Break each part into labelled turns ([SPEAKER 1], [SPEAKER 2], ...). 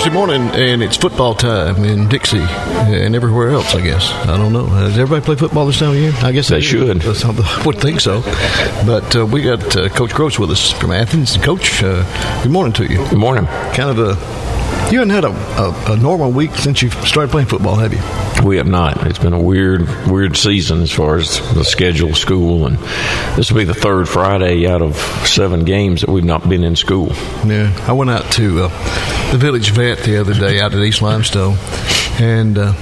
[SPEAKER 1] Thursday morning, and it's football time in Dixie and everywhere else, I guess. I don't know. Does everybody play football this time of year? I guess
[SPEAKER 2] they should.
[SPEAKER 1] I would think so. But we got Coach Gross with us from Athens. Coach, good morning to you.
[SPEAKER 2] Good morning.
[SPEAKER 1] You haven't had a normal week since you started playing football, have you?
[SPEAKER 2] We have not. It's been a weird season as far as the schedule of school, and this will be the third Friday out of 7 games that we've not been in school.
[SPEAKER 1] Yeah, I went out to the Village Vet the other day out at East Limestone, and I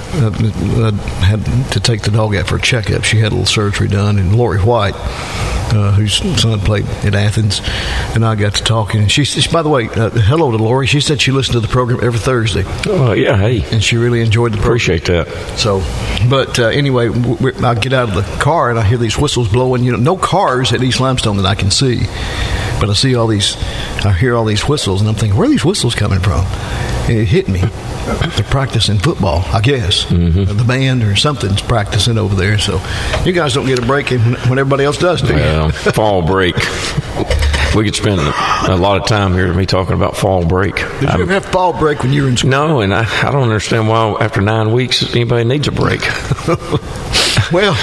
[SPEAKER 1] had to take the dog out for a checkup. She had a little surgery done, and Lori White, whose son played at Athens, and I got to talking. And she by the way, hello to Lori. She said she listened to the program every Thursday.
[SPEAKER 2] Oh, yeah, hey.
[SPEAKER 1] And she really enjoyed the program.
[SPEAKER 2] Appreciate that.
[SPEAKER 1] So, but anyway, I get out of the car and I hear these whistles blowing. No cars at East Limestone that I can see, but I hear all these whistles, and I'm thinking, where are these whistles coming from? And it hit me. They're practicing football, I guess. Mm-hmm. The band or something's practicing over there. So you guys don't get a break when everybody else does, do you?
[SPEAKER 2] Well, fall break. We could spend a lot of time here to me talking about fall break.
[SPEAKER 1] Did you ever have fall break when you were in school?
[SPEAKER 2] No, and I don't understand why after 9 weeks anybody needs a break.
[SPEAKER 1] Well,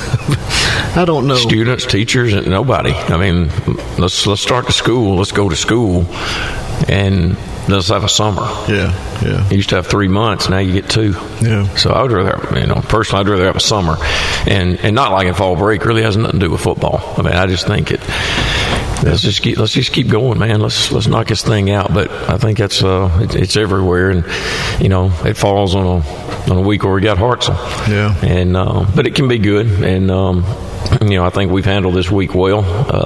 [SPEAKER 1] I don't know.
[SPEAKER 2] Students, teachers, and nobody. I mean, let's start the school. Let's go to school, and let's have a summer.
[SPEAKER 1] Yeah.
[SPEAKER 2] You used to have 3 months. Now you get 2.
[SPEAKER 1] Yeah.
[SPEAKER 2] So I would rather, personally, I'd rather have a summer, and not like a fall break. Really has nothing to do with football. I mean, I just think it. Let's just keep going, man. Let's knock this thing out. But I think that's it's everywhere, and it falls on a week where we got Hartselle.
[SPEAKER 1] Yeah.
[SPEAKER 2] And but it can be good, and I think we've handled this week well.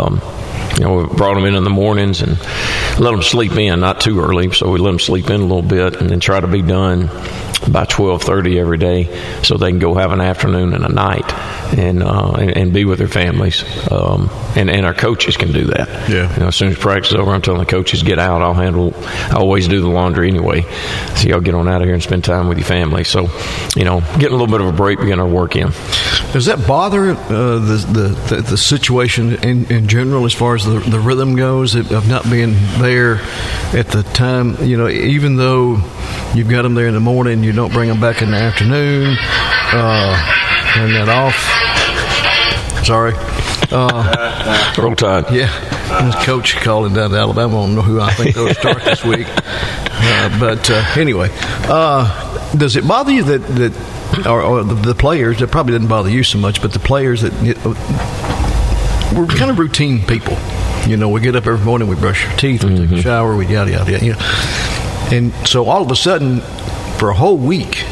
[SPEAKER 2] We brought them in the mornings and let them sleep in, not too early. So we let them sleep in a little bit, and then try to be done by 12:30 every day, so they can go have an afternoon and a night, and be with their families. And our coaches can do that.
[SPEAKER 1] Yeah.
[SPEAKER 2] As soon as practice is over, I'm telling the coaches, get out. I always do the laundry anyway. So y'all get on out of here and spend time with your family. So, getting a little bit of a break, we get our work in.
[SPEAKER 1] Does that bother the situation in general as far as the rhythm goes of not being there at the time? Even though you've got them there in the morning, you don't bring them back in the afternoon. Turn that off. Sorry.
[SPEAKER 2] Roll Tide.
[SPEAKER 1] Yeah. Coach calling down to Alabama. I don't know who I think they'll start this week. But anyway, does it bother you that or the players, that probably doesn't bother you so much, but the players that we're kind of routine people. We get up every morning, we brush our teeth, we take a shower, we yada, yada, yada. And so all of a sudden, for a whole week,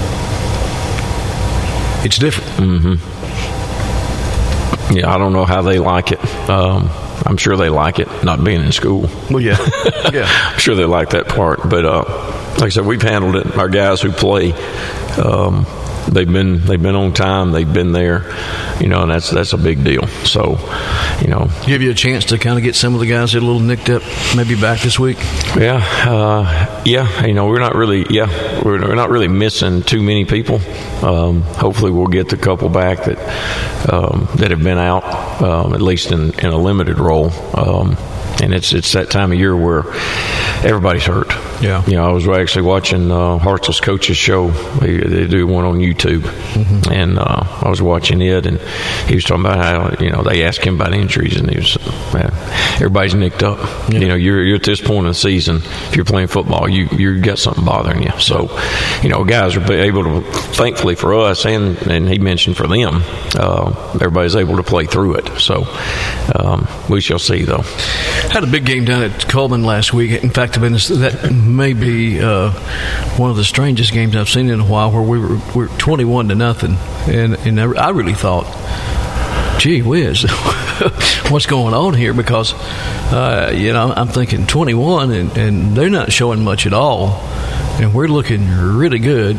[SPEAKER 1] it's different.
[SPEAKER 2] Mm-hmm. Yeah, I don't know how they like it. I'm sure they like it, not being in school.
[SPEAKER 1] Well, yeah.
[SPEAKER 2] I'm sure they like that part. But like I said, we've handled it. Our guys who play, they've been on time. They've been there, and that's a big deal. So,
[SPEAKER 1] give you a chance to kind of get some of the guys that are a little nicked up, maybe back this week.
[SPEAKER 2] Yeah. We're not really missing too many people. Hopefully, we'll get the couple back that have been out, at least in a limited role. And it's that time of year where everybody's hurt.
[SPEAKER 1] Yeah.
[SPEAKER 2] I was actually watching Hartselle's coach's show. They do one on YouTube, and I was watching it, and he was talking about how they asked him about injuries, and he was, everybody's nicked up.
[SPEAKER 1] Yeah.
[SPEAKER 2] You're at this point in the season. If you're playing football, you got something bothering you. So, guys are able to. Thankfully for us, and he mentioned for them, everybody's able to play through it. So, we shall see though.
[SPEAKER 1] Had a big game down at Coleman last week. In fact, that may be one of the strangest games I've seen in a while, where we're 21-0, and I really thought, gee whiz, what's going on here? Because I'm thinking 21, and they're not showing much at all, and we're looking really good.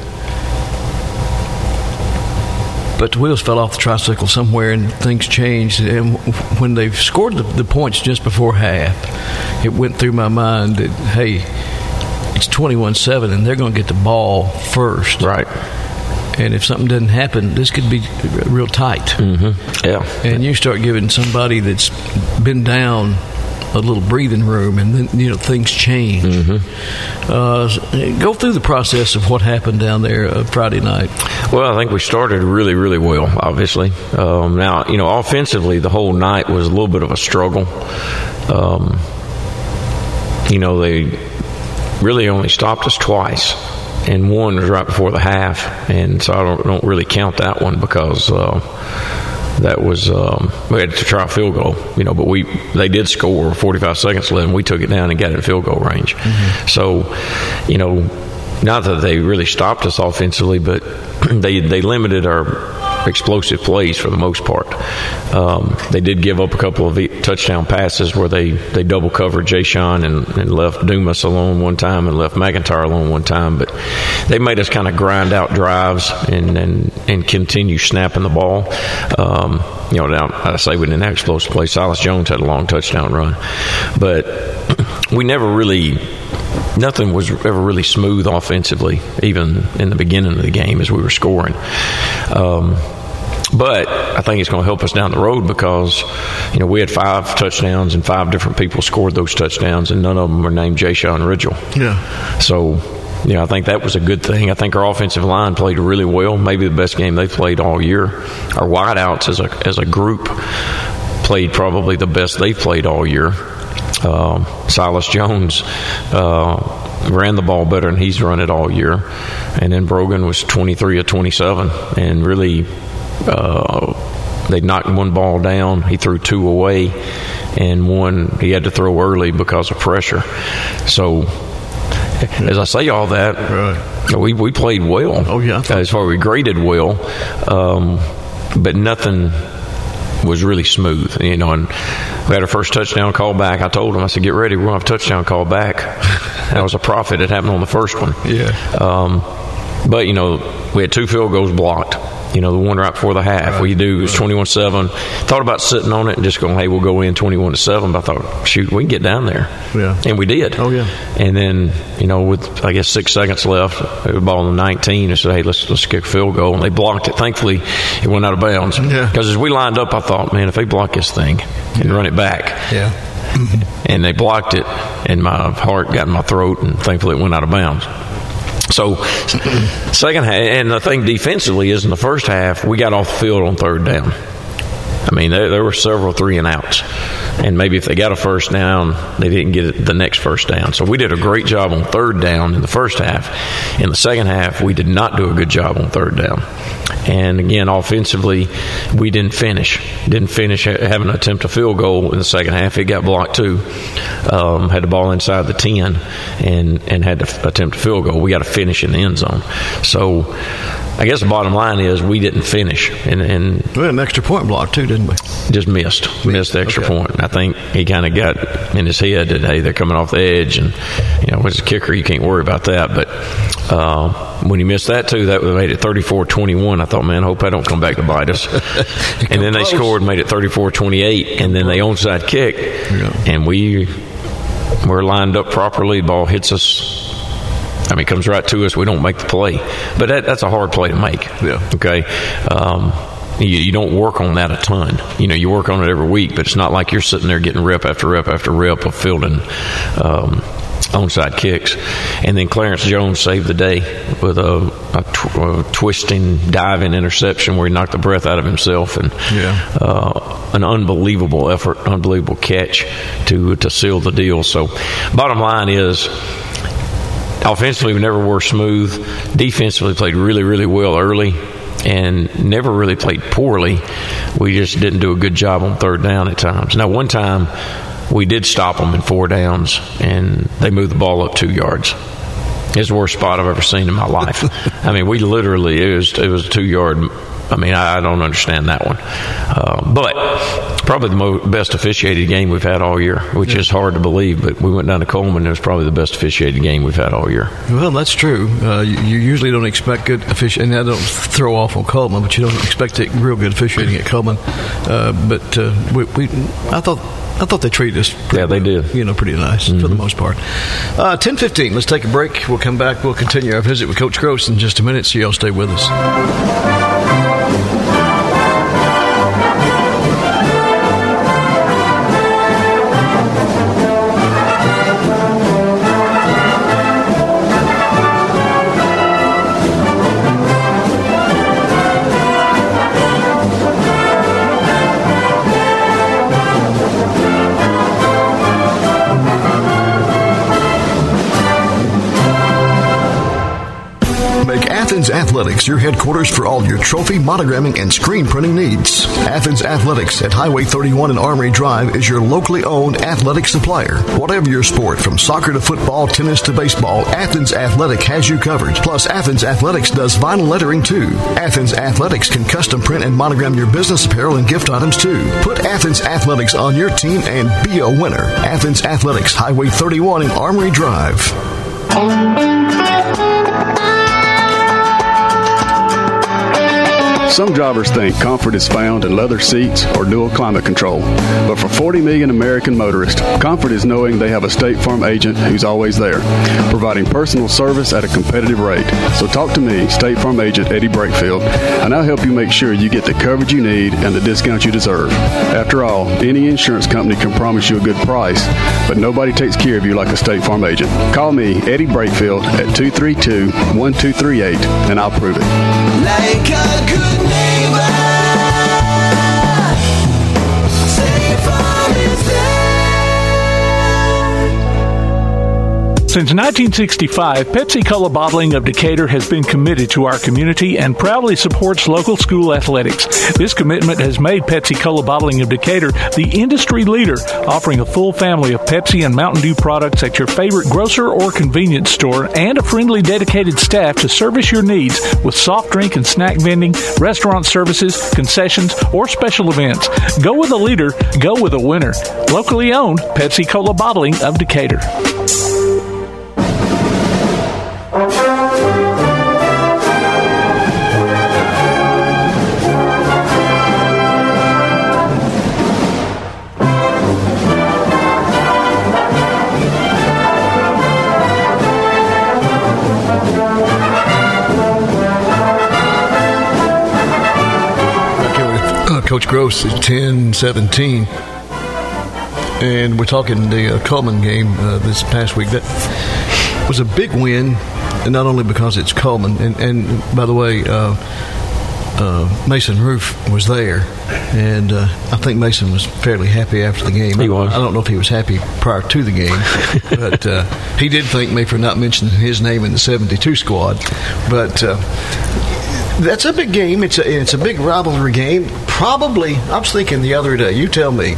[SPEAKER 1] But the wheels fell off the tricycle somewhere, and things changed. And when they scored the points just before half, it went through my mind that, hey, it's 21-7, and they're going to get the ball first.
[SPEAKER 2] Right.
[SPEAKER 1] And if something doesn't happen, this could be real tight.
[SPEAKER 2] Mm-hmm. Yeah.
[SPEAKER 1] And you start giving somebody that's been down a little breathing room, and then things change. Go through the process of what happened down there Friday night.
[SPEAKER 2] Well, I think we started really, really well, obviously. Now, offensively, the whole night was a little bit of a struggle. They really only stopped us twice, and one was right before the half, and so I don't really count that one because that was we had to try a field goal, but they did score 45 seconds left, and we took it down and got it in field goal range. So, not that they really stopped us offensively, but they limited our explosive plays for the most part. They did give up a couple of touchdown passes where they double covered Jayshon and left Dumas alone one time and left McIntyre alone one time, but they made us kind of grind out drives and continue snapping the ball. Now I say we didn't have explosive plays. Silas Jones had a long touchdown run, but we nothing was ever really smooth offensively, even in the beginning of the game as we were scoring. But I think it's going to help us down the road because, we had 5 touchdowns and 5 different people scored those touchdowns, and none of them were named Jayshon Ridgel. Yeah. So, I think that was a good thing. I think our offensive line played really well, maybe the best game they've played all year. Our wideouts as a group played probably the best they've played all year. Silas Jones ran the ball better than he's run it all year, and then Brogan was 23 of 27, and really they knocked one ball down. He threw 2 away, and one he had to throw early because of pressure. So as I say all that, right, we played well.
[SPEAKER 1] Oh yeah,
[SPEAKER 2] as far as we graded well, but nothing was really smooth, and we had our first touchdown call back. I told him, I said, get ready, we're going to have a touchdown call back. That was a profit. It happened on the first one.
[SPEAKER 1] Yeah.
[SPEAKER 2] But, we had 2 field goals blocked. The one right before the half. Right. It was 21-7. Thought about sitting on it and just going, hey, we'll go in 21-7. But I thought, shoot, we can get down there.
[SPEAKER 1] Yeah.
[SPEAKER 2] And we did.
[SPEAKER 1] Oh, yeah.
[SPEAKER 2] And then, with, I guess, 6 seconds left, the ball in the 19, I said, hey, let's kick a field goal. And they blocked it. Thankfully, it went out of bounds.
[SPEAKER 1] Yeah.
[SPEAKER 2] Because as we lined up, I thought, man, if they block this thing and run it back.
[SPEAKER 1] Yeah.
[SPEAKER 2] And they blocked it, and my heart got in my throat, and thankfully it went out of bounds. So, second half, and the thing defensively is in the first half, we got off the field on 3rd down. I mean, there were several 3-and-outs. And maybe if they got a first down, they didn't get the next first down. So we did a great job on 3rd down in the first half. In the second half, we did not do a good job on 3rd down. And again, offensively, we didn't finish. Having to attempt a field goal in the second half. It got blocked too. Had the ball inside the 10 and had to attempt a field goal. We got to finish in the end zone. So I guess the bottom line is we didn't finish. And
[SPEAKER 1] we had an extra point block too, didn't we?
[SPEAKER 2] Just missed the extra point. I think he kind of got in his head that, hey, they're coming off the edge, and what's the kicker? You can't worry about that. But when he missed that too, that made it 34-21. I thought, man, I hope I don't come back to bite us. And then they scored, made it 34-28, and then they onside kick, and we're lined up properly. The ball hits us. I mean, comes right to us. We don't make the play, but that's a hard play to make.
[SPEAKER 1] Yeah.
[SPEAKER 2] Okay. You don't work on that a ton. You work on it every week, but it's not like you're sitting there getting rep after rep after rep of fielding onside kicks. And then Clarence Jones saved the day with a twisting, diving interception where he knocked the breath out of himself, and an unbelievable effort, unbelievable catch to seal the deal. So, bottom line is, offensively, we never were smooth. Defensively, played really, really well early and never really played poorly. We just didn't do a good job on 3rd down at times. Now, one time, we did stop them in 4 downs, and they moved the ball up 2 yards. It's the worst spot I've ever seen in my life. I mean, we literally, it was a 2-yard I mean, I don't understand that one. But probably the best officiated game we've had all year, which is hard to believe. But we went down to Coleman. It was probably the best officiated game we've had all year.
[SPEAKER 1] Well, that's true. You usually don't expect good officiating, and I don't throw off on Coleman, but you don't expect real good officiating at Coleman. But I thought they treated us
[SPEAKER 2] they did.
[SPEAKER 1] Pretty nice for the most part. 10:15. Let's take a break. We'll come back. We'll continue our visit with Coach Gross in just a minute, so y'all stay with us.
[SPEAKER 3] Athens Athletics, your headquarters for all your trophy, monogramming, and screen printing needs. Athens Athletics at Highway 31 and Armory Drive is your locally owned athletic supplier. Whatever your sport, from soccer to football, tennis to baseball, Athens Athletic has you covered. Plus, Athens Athletics does vinyl lettering too. Athens Athletics can custom print and monogram your business apparel and gift items too. Put Athens Athletics on your team and be a winner. Athens Athletics, Highway 31 and Armory Drive.
[SPEAKER 4] Some drivers think comfort is found in leather seats or dual climate control. But for 40 million American motorists, comfort is knowing they have a State Farm agent who's always there, providing personal service at a competitive rate. So talk to me, State Farm agent Eddie Brakefield, and I'll help you make sure you get the coverage you need and the discount you deserve. After all, any insurance company can promise you a good price, but nobody takes care of you like a State Farm agent. Call me, Eddie Brakefield, at 232-1238, and I'll prove it.
[SPEAKER 5] Like a good neighbor, State Farm is there.
[SPEAKER 6] Since 1965, Pepsi-Cola Bottling of Decatur has been committed to our community and proudly supports local school athletics. This commitment has made Pepsi-Cola Bottling of Decatur the industry leader, offering a full family of Pepsi and Mountain Dew products at your favorite grocer or convenience store, and a friendly, dedicated staff to service your needs with soft drink and snack vending, restaurant services, concessions, or special events. Go with a leader, go with a winner. Locally owned, Pepsi-Cola Bottling of Decatur.
[SPEAKER 1] Coach Gross is 10-17, and we're talking the Coleman game this past week. That was a big win, and not only because it's Coleman, and by the way, Mason Roof was there, and I think Mason was fairly happy after the game.
[SPEAKER 2] He was.
[SPEAKER 1] I don't know if he was happy prior to the game, but he did thank me for not mentioning his name in the 72 squad. But that's a big game. It's a big rivalry game. Probably, I was thinking the other day, you tell me,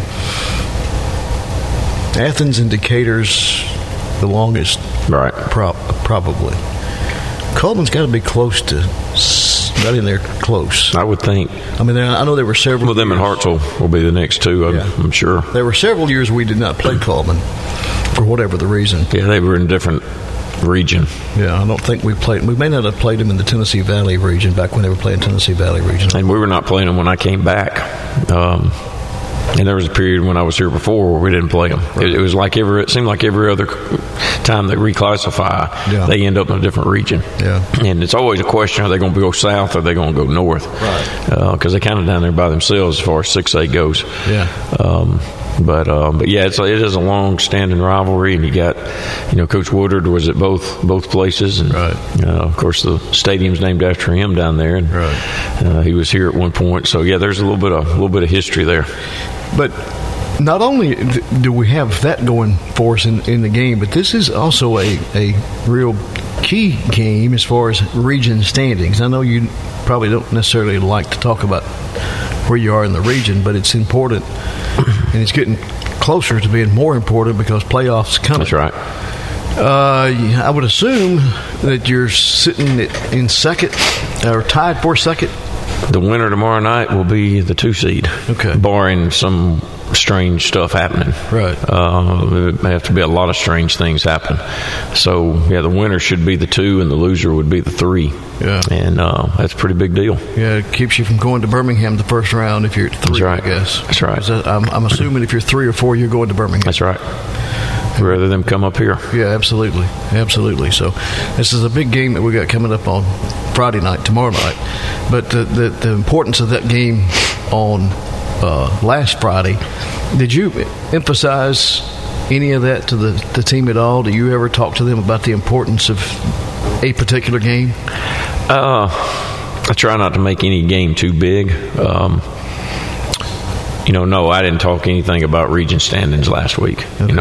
[SPEAKER 1] Athens and Decatur's the longest.
[SPEAKER 2] Right.
[SPEAKER 1] Probably. Coleman's got to be close to, right in there close.
[SPEAKER 2] I would think.
[SPEAKER 1] I mean, I know there were several.
[SPEAKER 2] Well, them and Hartsville will be the next two, I'm sure.
[SPEAKER 1] There were several years we did not play Coleman for whatever the reason.
[SPEAKER 2] Yeah, they were in different region.
[SPEAKER 1] Yeah, I don't think we played. We may not have played them in the Tennessee Valley region back when they were playing Tennessee Valley region.
[SPEAKER 2] And we were not playing them when I came back. And there was a period when I was here before where we didn't play them. Right. It was like it seemed like every other time they reclassify, they end up in a different region. Yeah. And it's always a question: are they going to go south or are they going to go north? Right. Because they're kind of down there by themselves as far as 6A goes. Yeah. But yeah, it is a long-standing rivalry, and you got, Coach Woodard was at both places, and of course the stadium's named after him down there, and he was here at one point. So yeah, there's a little bit of history there.
[SPEAKER 1] But not only do we have that going for us in the game, but this is also a real key game as far as region standings. I know you probably don't necessarily like to talk about where you are in the region, but it's important, and it's getting closer to being more important because playoffs coming.
[SPEAKER 2] That's right.
[SPEAKER 1] I would assume that you're sitting in second or tied for second
[SPEAKER 2] The winner tomorrow night will be the 2 seed.
[SPEAKER 1] Okay.
[SPEAKER 2] Barring some strange stuff happening.
[SPEAKER 1] Right.
[SPEAKER 2] There may have to be a lot of strange things happen. So, yeah, the winner should be the 2 and the loser would be the 3.
[SPEAKER 1] Yeah.
[SPEAKER 2] And that's a pretty big deal.
[SPEAKER 1] Yeah, it keeps you from going to Birmingham the first round if you're at 3,
[SPEAKER 2] That's right.
[SPEAKER 1] I guess.
[SPEAKER 2] That's right.
[SPEAKER 1] 'Cause I'm assuming if you're 3 or 4, you're going to Birmingham.
[SPEAKER 2] That's right. Rather than come up here.
[SPEAKER 1] Yeah, absolutely. Absolutely. So this is a big game that we got coming up on Friday night, tomorrow night. But the importance of that game on last Friday, did you emphasize any of that to the team at all? Do you ever talk to them about the importance of a particular game?
[SPEAKER 2] I try not to make any game too big. No, I didn't talk anything about region standings last week.
[SPEAKER 1] Okay.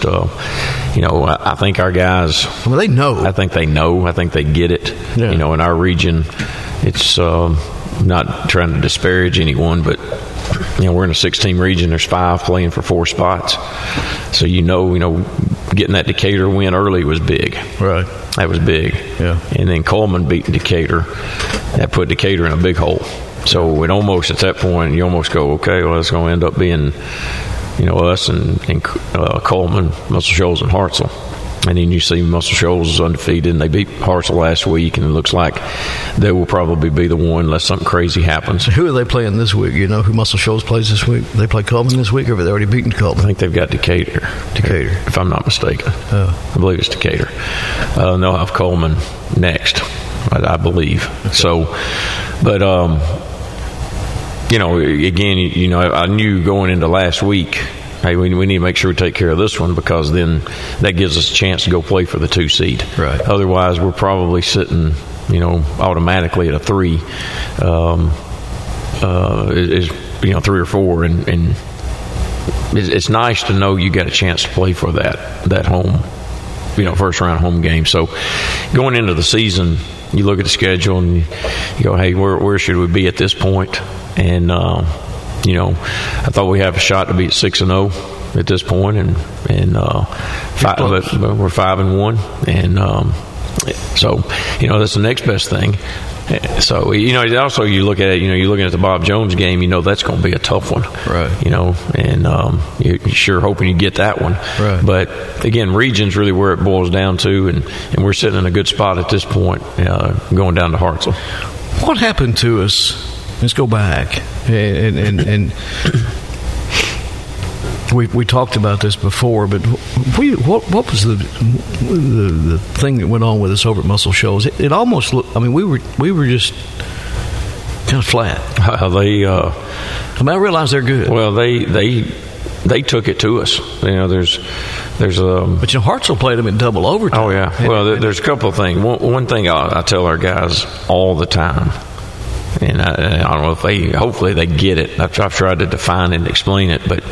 [SPEAKER 2] I think our guys.
[SPEAKER 1] Well, they know.
[SPEAKER 2] I think they know. I think they get it.
[SPEAKER 1] Yeah.
[SPEAKER 2] In our region, it's not trying to disparage anyone, but we're in a 6-team region. There's 5 playing for 4 spots, so getting that Decatur win early was big.
[SPEAKER 1] Right.
[SPEAKER 2] That was big.
[SPEAKER 1] Yeah.
[SPEAKER 2] And then Coleman beating Decatur. That put Decatur in a big hole. So it almost, at that point, you almost go, okay, well, it's going to end up being, us and Coleman, Muscle Shoals, and Hartselle. And then you see Muscle Shoals is undefeated, and they beat Hartselle last week, and it looks like they will probably be the one unless something crazy happens.
[SPEAKER 1] Who are they playing this week? You know who Muscle Shoals plays this week? They play Coleman this week, or have they already beaten Coleman?
[SPEAKER 2] I think they've got Decatur. If I'm not mistaken. I believe it's Decatur. They'll have Coleman next, I believe. Okay. So, but again, I knew going into last week, hey, we need to make sure we take care of this one, because then that gives us a chance to go play for the 2 seed.
[SPEAKER 1] Right.
[SPEAKER 2] Otherwise, we're probably sitting, automatically at a 3, 3 or 4, and it's nice to know you got a chance to play for that home, first round home game. So going into the season, you look at the schedule and you go, hey, where should we be at this point? And I thought we have a shot to be at 6-0 at this point, and we're 5-1, and so that's the next best thing. So also you look at it, you're looking at the Bob Jones game, that's going to be a tough one,
[SPEAKER 1] right?
[SPEAKER 2] And you're sure hoping you get that one,
[SPEAKER 1] right? But
[SPEAKER 2] again, region's really where it boils down to, and we're sitting in a good spot at this point, going down to Hartselle.
[SPEAKER 1] What happened to us? Let's go back, and we talked about this before, but what was the thing that went on with us over at Muscle Shoals? It almost looked. I mean, we were just kind of flat.
[SPEAKER 2] I
[SPEAKER 1] realize they're good.
[SPEAKER 2] Well, they took it to us. There's
[SPEAKER 1] but Hartselle played them in double overtime.
[SPEAKER 2] Oh yeah. Well, there's a couple of things. One thing I tell our guys all the time. And I don't know if hopefully they get it. I've tried to define it and explain it, but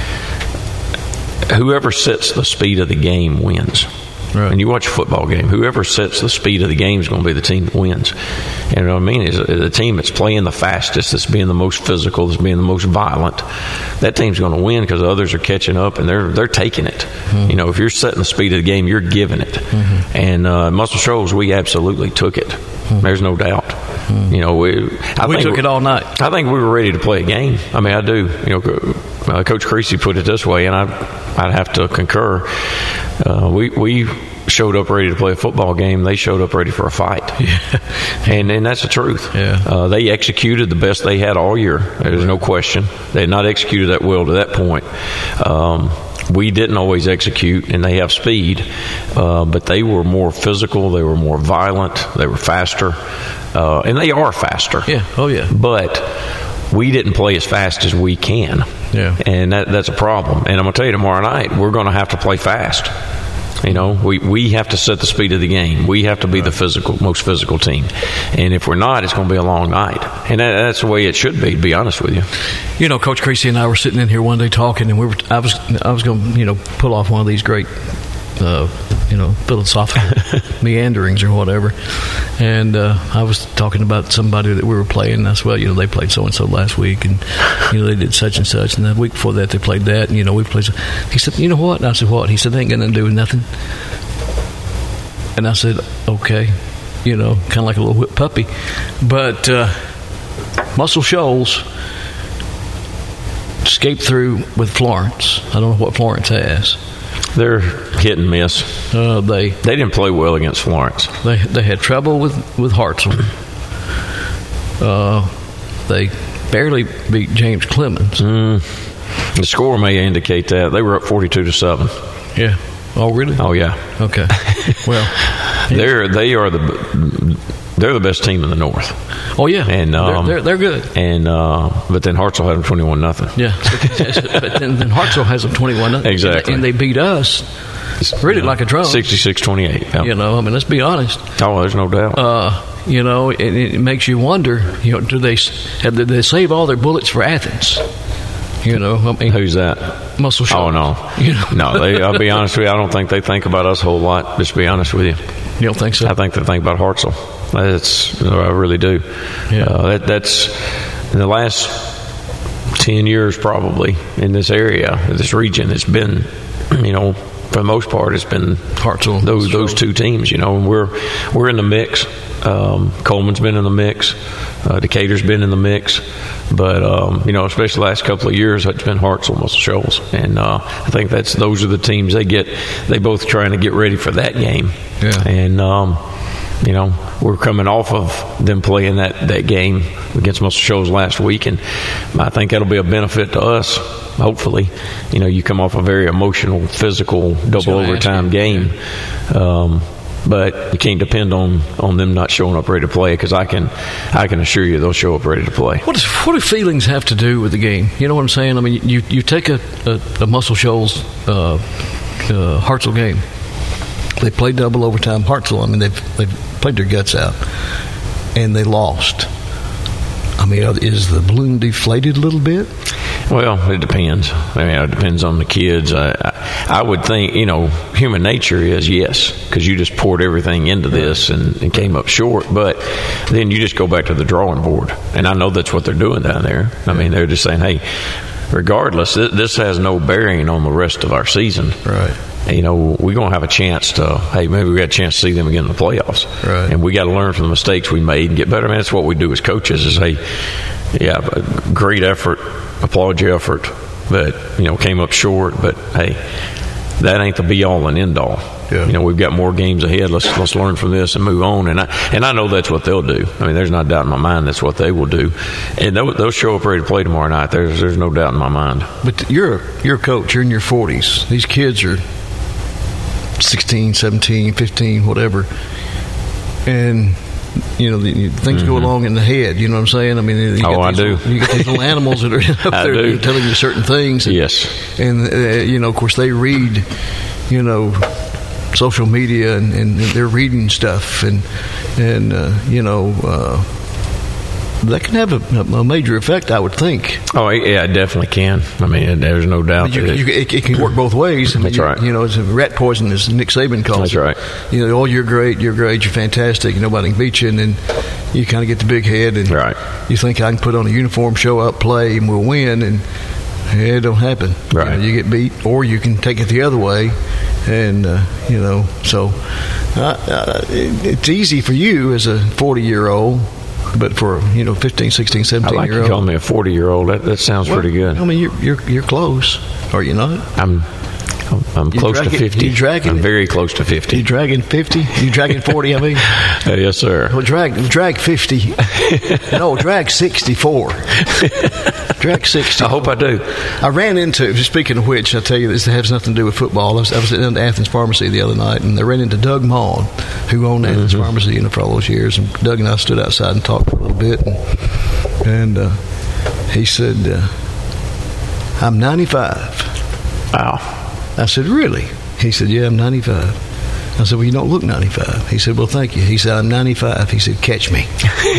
[SPEAKER 2] whoever sets the speed of the game wins.
[SPEAKER 1] Right.
[SPEAKER 2] And you watch a football game, whoever sets the speed of the game is going to be the team that wins. And what I mean is the team that's playing the fastest, that's being the most physical, that's being the most violent, that team's going to win because others are catching up and they're taking it. Mm-hmm.
[SPEAKER 1] Mm-hmm.
[SPEAKER 2] If you're setting the speed of the game, you're giving it. Mm-hmm. And Muscle Shoals, we absolutely took it. Mm-hmm. There's no doubt. Mm-hmm.
[SPEAKER 1] We took it all night.
[SPEAKER 2] I think we were ready to play a game. I mean, I do. Coach Creasy put it this way, and I'd have to concur. We showed up ready to play a football game. They showed up ready for a fight.
[SPEAKER 1] Yeah.
[SPEAKER 2] And that's the truth.
[SPEAKER 1] Yeah.
[SPEAKER 2] They executed the best they had all year. There's no question. They had not executed that well to that point. We didn't always execute, and they have speed, but they were more physical. They were more violent. They were faster, and they are faster.
[SPEAKER 1] Yeah. Oh, yeah.
[SPEAKER 2] But we didn't play as fast as we can.
[SPEAKER 1] Yeah.
[SPEAKER 2] And that's a problem. And I'm going to tell you, tomorrow night, we're going to have to play fast. We have to set the speed of the game. We have to be the most physical team. And if we're not, it's going to be a long night. And that's the way it should be, to be honest with you.
[SPEAKER 1] Coach Creasy and I were sitting in here one day talking, and I was going to, pull off one of these great, philosophical meanderings or whatever. And I was talking about somebody that we were playing. I said, well, they played so-and-so last week, and, they did such and such. And the week before that, they played that. And, we played. He said, you know what? And I said, what? He said, they ain't got nothing to do with nothing. And I said, okay. Kind of like a little whipped puppy. But Muscle Shoals escaped through with Florence. I don't know what Florence has.
[SPEAKER 2] They're hit and miss.
[SPEAKER 1] They
[SPEAKER 2] didn't play well against Florence.
[SPEAKER 1] They had trouble with Hartselle. They barely beat James Clemens.
[SPEAKER 2] The score may indicate that. They were up 42-7.
[SPEAKER 1] Yeah. Oh, really?
[SPEAKER 2] Oh, yeah.
[SPEAKER 1] Okay. Well,
[SPEAKER 2] they're the best team in the North.
[SPEAKER 1] Oh yeah,
[SPEAKER 2] and
[SPEAKER 1] they're good.
[SPEAKER 2] And but then Hartselle had them 21-0.
[SPEAKER 1] Yeah, but then Hartselle has them 21-0.
[SPEAKER 2] Exactly.
[SPEAKER 1] And they beat us really like a drum.
[SPEAKER 2] 66-28. Yep.
[SPEAKER 1] You know, I mean, let's be honest.
[SPEAKER 2] Oh, there's no doubt.
[SPEAKER 1] You know, it makes you wonder. You know, did they save all their bullets for Athens? You know, I mean,
[SPEAKER 2] who's that?
[SPEAKER 1] Muscle Shoals.
[SPEAKER 2] Oh no,
[SPEAKER 1] you know?
[SPEAKER 2] No. I'll be honest with you. I don't think they think about us a whole lot. Just to be honest with you.
[SPEAKER 1] You don't think so?
[SPEAKER 2] I think they think about Hartselle. I really do.
[SPEAKER 1] Yeah.
[SPEAKER 2] That's in the last 10 years probably in this area, this region. It's been, you know, for the most part, it's been
[SPEAKER 1] Hartselle.
[SPEAKER 2] Those two teams. You know, and we're in the mix. Coleman's been in the mix. Decatur's been in the mix. But you know, especially the last couple of years, it's been Hartselle, Muscle Shoals, and I think those are the teams they both trying to get ready for that game.
[SPEAKER 1] Yeah.
[SPEAKER 2] And you know, we're coming off of them playing that game against Muscle Shoals last week, and I think that'll be a benefit to us. Hopefully, you know, you come off a very emotional, physical, double overtime game. But you can't depend on them not showing up ready to play, because I can assure you they'll show up ready to play.
[SPEAKER 1] What do feelings have to do with the game? You know what I'm saying? I mean, you take a Muscle Shoals Hartselle game. They played double overtime. Hartselle, I mean, they've played their guts out, and they lost. I mean, is the balloon deflated a little bit?
[SPEAKER 2] Well, it depends. I mean, it depends on the kids. I would think, you know, human nature is yes, because you just poured everything into this and came up short. But then you just go back to the drawing board, and I know that's what they're doing down there. I mean, they're just saying, hey, regardless, this has no bearing on the rest of our season.
[SPEAKER 1] Right.
[SPEAKER 2] You know, we're going to have a chance to, hey, maybe we got a chance to see them again in the playoffs.
[SPEAKER 1] Right.
[SPEAKER 2] And we got to learn from the mistakes we made and get better. I mean, that's what we do as coaches is, hey, yeah, great effort, applaud your effort, but, you know, came up short. But, hey, that ain't the be-all and end-all.
[SPEAKER 1] Yeah.
[SPEAKER 2] You know, we've got more games ahead. Let's learn from this and move on. And I know that's what they'll do. I mean, there's not a doubt in my mind that's what they will do. And they'll show up ready to play tomorrow night. There's no doubt in my mind.
[SPEAKER 1] But you're a coach. You're in your 40s. These kids are 16, 17, 15, whatever. And, you know, things go along in the head. You know what I'm saying? I mean,
[SPEAKER 2] I do.
[SPEAKER 1] You got these little animals that are up there telling you certain things. And,
[SPEAKER 2] yes.
[SPEAKER 1] And, you know, of course, they read, you know, social media and they're reading stuff. And you know, that can have a major effect, I would think.
[SPEAKER 2] Oh, yeah, it definitely can. I mean, there's no doubt.
[SPEAKER 1] It can work both ways.
[SPEAKER 2] That's right.
[SPEAKER 1] You know, it's a rat poison, as Nick Saban calls
[SPEAKER 2] it. That's right.
[SPEAKER 1] You know, oh, you're great, you're fantastic, nobody can beat you, and then you kind of get the big head, and you think, I can put on a uniform, show up, play, and we'll win, and it don't happen.
[SPEAKER 2] Right.
[SPEAKER 1] You get beat, or you can take it the other way, and, you know, so it's easy for you as a 40-year-old. But for, you know, 15, 16, 17-year-old.
[SPEAKER 2] I like you call me a 40-year-old. That sounds pretty good.
[SPEAKER 1] I mean, you're close. Are you not?
[SPEAKER 2] I'm close to 50. I'm very close to 50.
[SPEAKER 1] You dragging 50? You dragging 40, I mean?
[SPEAKER 2] Yes, sir.
[SPEAKER 1] Well, drag 50. No, drag 64. Drag 60.
[SPEAKER 2] I hope I do.
[SPEAKER 1] I ran into, speaking of which, I tell you, this has nothing to do with football. I was at Athens Pharmacy the other night, and I ran into Doug Maughan, who owned Athens Pharmacy for all those years. And Doug and I stood outside and talked for a little bit. And he said, I'm 95.
[SPEAKER 2] Wow.
[SPEAKER 1] I said, really? He said, yeah, I'm 95. I said, well, you don't look 95. He said, well, thank you. He said, I'm 95. He said, catch me.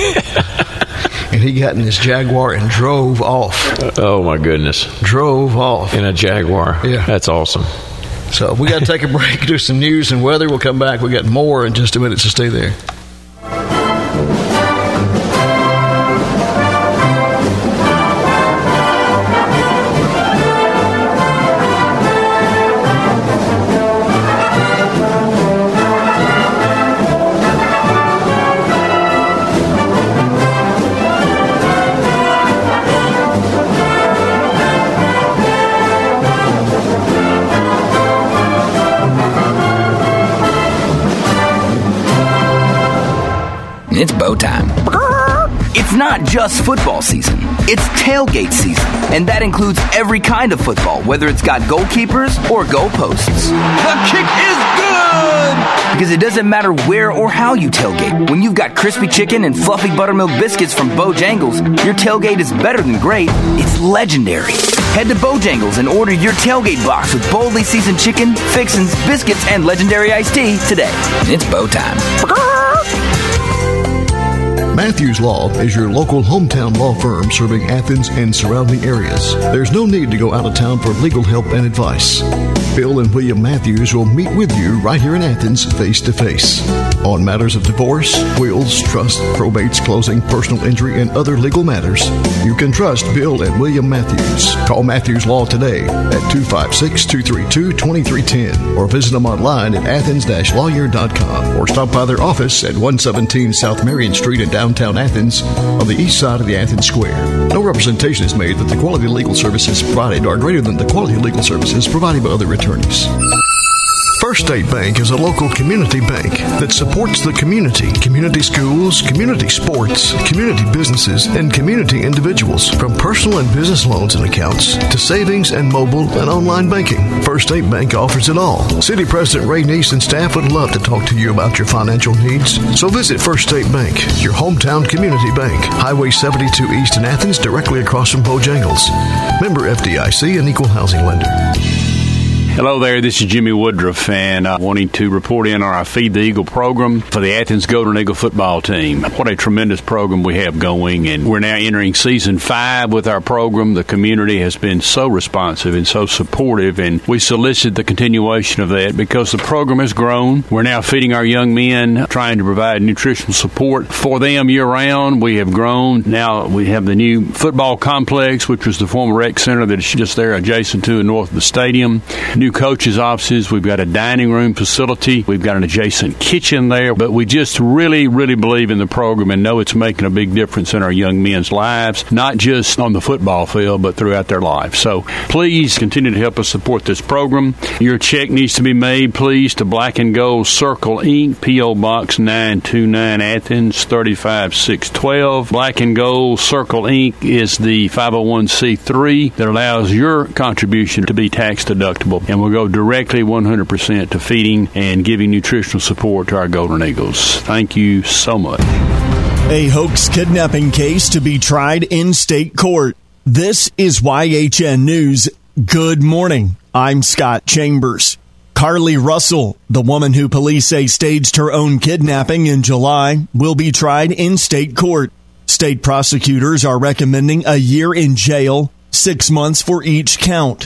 [SPEAKER 1] And he got in his Jaguar and drove off.
[SPEAKER 2] Oh, my goodness.
[SPEAKER 1] Drove off.
[SPEAKER 2] In a Jaguar.
[SPEAKER 1] Yeah.
[SPEAKER 2] That's awesome.
[SPEAKER 1] So we got to take a break, do some news and weather. We'll come back. We got more in just a minute, so stay there.
[SPEAKER 7] It's bow time. It's not just football season. It's tailgate season. And that includes every kind of football, whether it's got goalkeepers or goalposts. The kick is good! Because it doesn't matter where or how you tailgate. When you've got crispy chicken and fluffy buttermilk biscuits from Bojangles, your tailgate is better than great. It's legendary. Head to Bojangles and order your tailgate box with boldly seasoned chicken, fixins, biscuits, and legendary iced tea today. It's bow time.
[SPEAKER 3] Matthews Law is your local hometown law firm serving Athens and surrounding areas. There's no need to go out of town for legal help and advice. Bill and William Matthews will meet with you right here in Athens face-to-face on matters of divorce, wills, trust, probates, closing, personal injury, and other legal matters. You can trust Bill and William Matthews. Call Matthews Law today at 256-232-2310 or visit them online at athens-lawyer.com or stop by their office at 117 South Marion Street in downtown Athens on the east side of the Athens Square. No representation is made that the quality legal services provided are greater than the quality legal services provided by other attorneys. First State Bank is a local community bank that supports the community, community schools, community sports, community businesses, and community individuals. From personal and business loans and accounts to savings and mobile and online banking, First State Bank offers it all. City President Ray Neese and staff would love to talk to you about your financial needs. So visit First State Bank, your hometown community bank. Highway 72 East in Athens, directly across from Bojangles. Member FDIC and equal housing lender.
[SPEAKER 8] Hello there, this is Jimmy Woodruff, and wanting to report in on our Feed the Eagle program for the Athens Golden Eagle football team. What a tremendous program we have going, and we're now entering Season 5 with our program. The community has been so responsive and so supportive, and we solicit the continuation of that because the program has grown. We're now feeding our young men, trying to provide nutritional support for them year-round. We have grown. Now we have the new football complex, which was the former rec center that is just there adjacent to and north of the stadium. New coaches' offices. We've got a dining room facility. We've got an adjacent kitchen there. But we just really, really believe in the program and know it's making a big difference in our young men's lives, not just on the football field, but throughout their lives. So please continue to help us support this program. Your check needs to be made, please, to Black and Gold Circle, Inc., P.O. Box 929, Athens, 35612. Black and Gold Circle, Inc. is the 501c3 that allows your contribution to be tax deductible. And we'll go directly 100% to feeding and giving nutritional support to our Golden Eagles. Thank you so much.
[SPEAKER 9] A hoax kidnapping case to be tried in state court. This is YHN News. Good morning. I'm Scott Chambers. Carly Russell, the woman who police say staged her own kidnapping in July, will be tried in state court. State prosecutors are recommending a year in jail, 6 months for each count.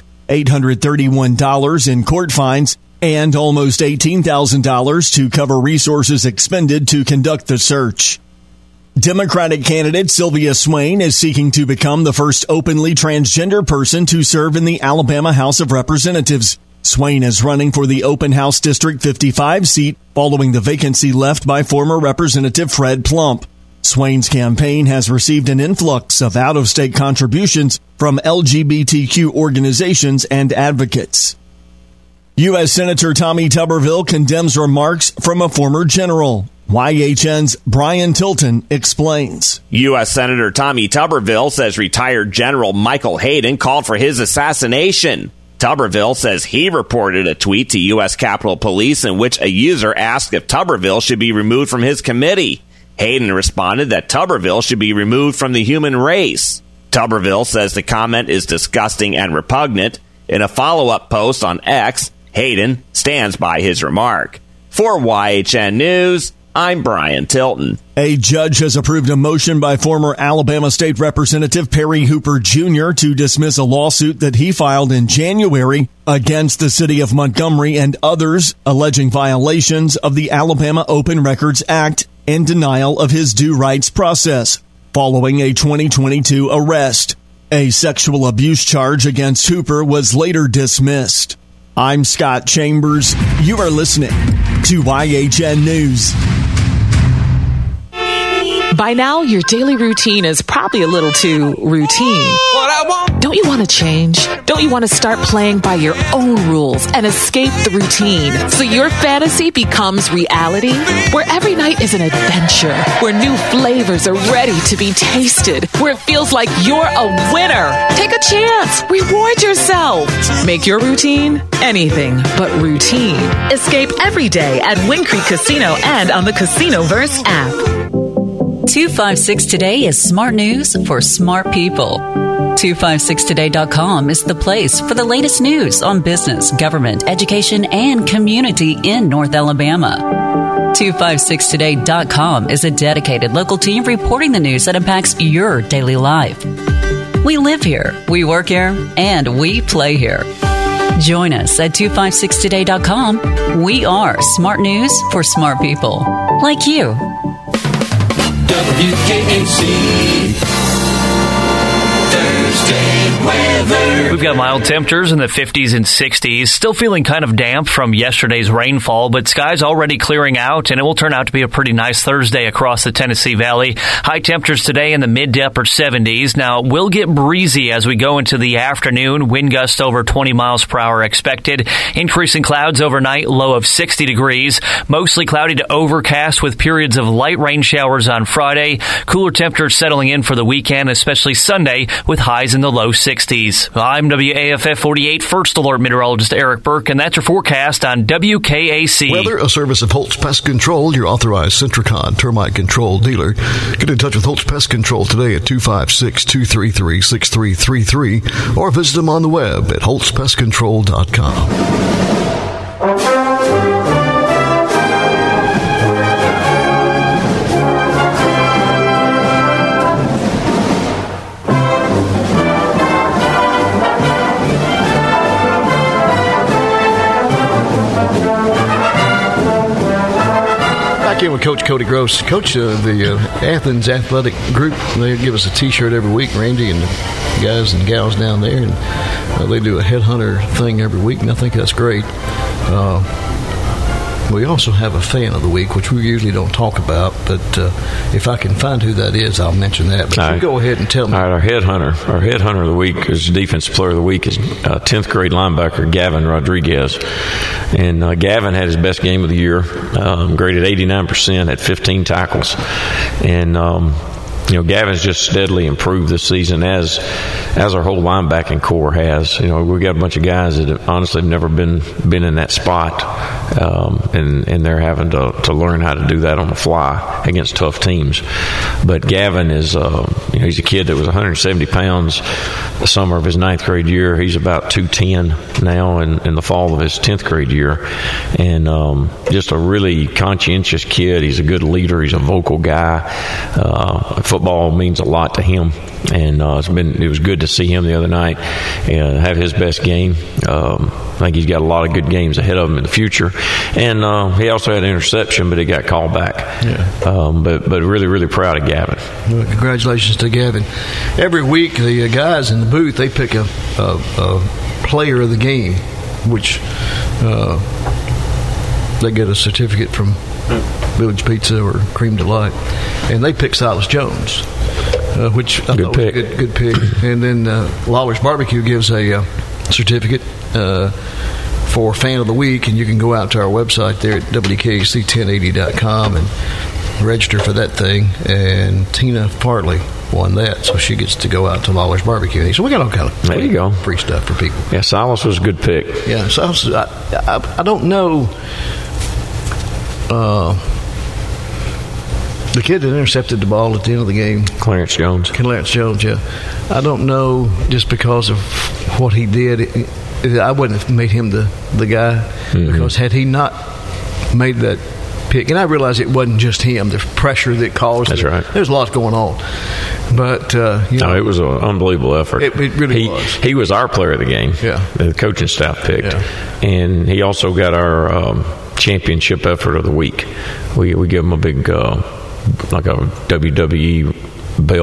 [SPEAKER 9] $831 in court fines, and almost $18,000 to cover resources expended to conduct the search. Democratic candidate Sylvia Swain is seeking to become the first openly transgender person to serve in the Alabama House of Representatives. Swain is running for the open House District 55 seat following the vacancy left by former Representative Fred Plump. Swain's campaign has received an influx of out-of-state contributions from LGBTQ organizations and advocates. U.S. Senator Tommy Tuberville condemns remarks from a former general. YHN's Brian Tilton explains.
[SPEAKER 10] U.S. Senator Tommy Tuberville says retired General Michael Hayden called for his assassination. Tuberville says he reported a tweet to U.S. Capitol Police in which a user asked if Tuberville should be removed from his committee. Hayden responded that Tuberville should be removed from the human race. Tuberville says the comment is disgusting and repugnant. In a follow-up post on X, Hayden stands by his remark. For YHN News, I'm Brian Tilton.
[SPEAKER 9] A judge has approved a motion by former Alabama State Representative Perry Hooper Jr. to dismiss a lawsuit that he filed in January against the city of Montgomery and others, alleging violations of the Alabama Open Records Act and denial of his due rights process following a 2022 arrest. A sexual abuse charge against Hooper was later dismissed. I'm Scott Chambers. You are listening to YHN News.
[SPEAKER 11] By now, your daily routine is probably a little too routine. Don't you want to change? Don't you want to start playing by your own rules and escape the routine so your fantasy becomes reality? Where every night is an adventure, where new flavors are ready to be tasted, where it feels like you're a winner. Take a chance. Reward yourself. Make your routine anything but routine. Escape every day at Wind Creek Casino and on the Casinoverse app.
[SPEAKER 12] 256 Today is smart news for smart people. 256today.com is the place for the latest news on business, government, education, and community in North Alabama. 256today.com is a dedicated local team reporting the news that impacts your daily life. We live here, we work here, and we play here. Join us at 256today.com. We are smart news for smart people like you.
[SPEAKER 5] WKAC Thursday weather.
[SPEAKER 13] We've got mild temperatures in the 50s and 60s. Still feeling kind of damp from yesterday's rainfall, but skies already clearing out, and it will turn out to be a pretty nice Thursday across the Tennessee Valley. High temperatures today in the mid to upper 70s. Now, we'll get breezy as we go into the afternoon. Wind gusts over 20 miles per hour expected. Increasing clouds overnight, low of 60 degrees. Mostly cloudy to overcast with periods of light rain showers on Friday. Cooler temperatures settling in for the weekend, especially Sunday, with highs in the low 60s. I'm WAFF 48 First Alert Meteorologist Eric Burke, and that's your forecast on WKAC.
[SPEAKER 3] Weather, a service of Holtz Pest Control, your authorized Centricon termite control dealer. Get in touch with Holtz Pest Control today at 256-233-6333 or visit them on the web at holtzpestcontrol.com.
[SPEAKER 1] In with Coach Cody Gross. Coach, the Athens Athletic Group, they give us a T-shirt every week, Randy and the guys and gals down there, and they do a headhunter thing every week, and I think that's great. We also have a fan of the week, which we usually don't talk about, but if I can find who that is, I'll mention that. But you go ahead and tell me.
[SPEAKER 2] All right, our headhunter of the week, is defensive player of the week, is 10th grade linebacker Gavin Rodriguez. And Gavin had his best game of the year, graded 89%, had 15 tackles. And Gavin's just steadily improved this season, as our whole linebacking core has. We got a bunch of guys that honestly have never been in that spot, and they're having to learn how to do that on the fly against tough teams. But Gavin is, he's a kid that was 170 pounds the summer of his 9th grade year. He's about 210 now in the fall of his 10th grade year, and just a really conscientious kid. He's a good leader. He's a vocal guy. Football means a lot to him, and it was good to see him the other night and have his best game. I think he's got a lot of good games ahead of him in the future, and he also had an interception, but he got called back. Yeah. But really, really proud of Gavin.
[SPEAKER 1] Well, congratulations to Gavin. Every week, the guys in the booth, they pick a player of the game, which they get a certificate from Village Pizza or Cream Delight, and they pick Silas Jones, which I thought was a good pick. And then Lawler's Barbecue gives a certificate for Fan of the Week, and you can go out to our website there at WKAC1080.com and register for that thing. And Tina Fartley won that, so she gets to go out to Lawler's Barbecue. So we got all kind of free stuff for people.
[SPEAKER 2] Yeah, Silas was a good pick.
[SPEAKER 1] Yeah, Silas, I don't know. The kid that intercepted the ball at the end of the game,
[SPEAKER 2] Clarence Jones,
[SPEAKER 1] yeah. I don't know, just because of what he did, I wouldn't have made him the guy, because had he not made that pick, and I realize it wasn't just him, the pressure that caused.
[SPEAKER 2] That's right.
[SPEAKER 1] There's a lot going on, but
[SPEAKER 2] it was an unbelievable effort.
[SPEAKER 1] It really was.
[SPEAKER 2] He was our player of the game.
[SPEAKER 1] Yeah,
[SPEAKER 2] the coaching staff picked, and he also got our championship effort of the week. We give him a big like a WWE belt